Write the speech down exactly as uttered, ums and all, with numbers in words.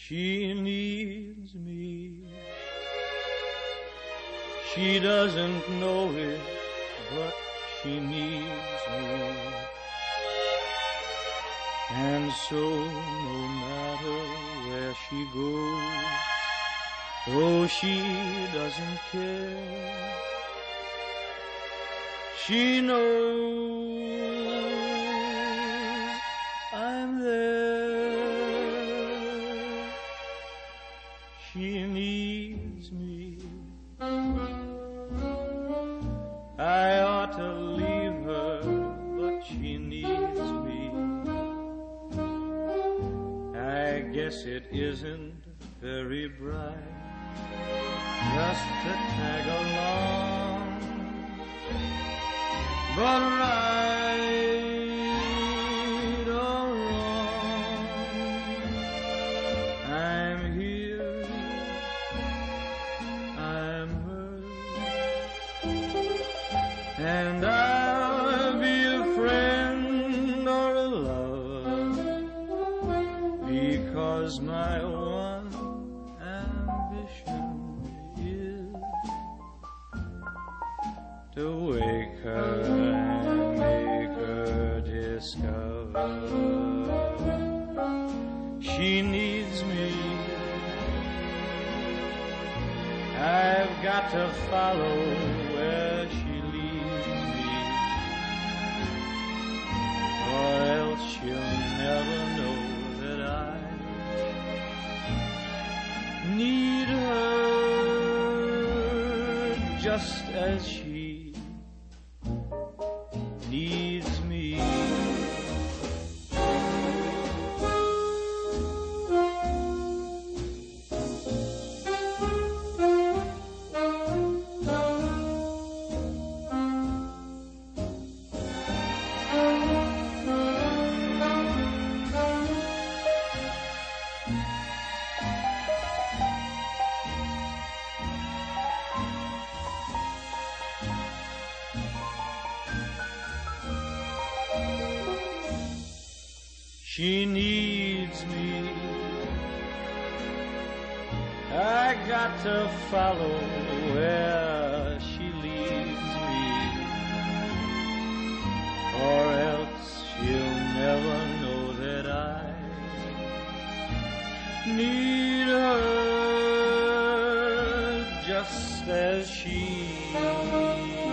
She needs me. She doesn't know it, but she needs me. And so no matter where she goes, though she doesn't care, she knows I'm there. She needs me. I ought to leave her, but she needs me. I guess it isn't very bright just to tag along, but right or wrong, I'm here, I'm hers, and I'll be a friend or a lover, because my one ambition is to wake her and make her discover she needs me. I've got to follow where she leads me, or else she'll never know that I need her just as she needs me. She needs me. I got to follow where she leads me, or else she'll never know that I need her just as she